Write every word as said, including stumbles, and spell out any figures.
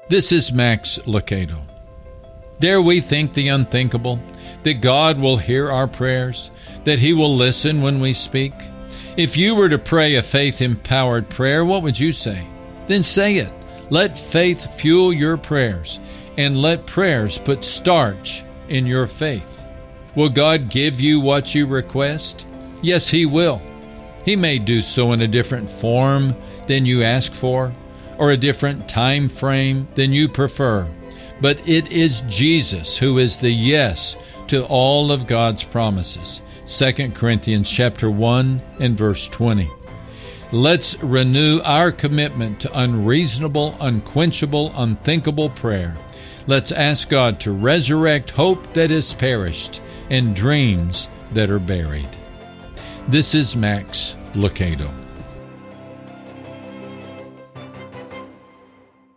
This is Max Lucado. Dare we think the unthinkable, that God will hear our prayers, that He will listen when we speak? If you were to pray a faith-empowered prayer, what would you say? Then say it. Let faith fuel your prayers, and let prayers put starch in your faith. Will God give you what you request? Yes, He will. He may do so in a different form than you ask for, or a different time frame than you prefer. But it is Jesus who is the yes to all of God's promises. Second Corinthians chapter one and verse twenty. Let's renew our commitment to unreasonable, unquenchable, unthinkable prayer. Let's ask God to resurrect hope that is perished and dreams that are buried. This is Max Lucado.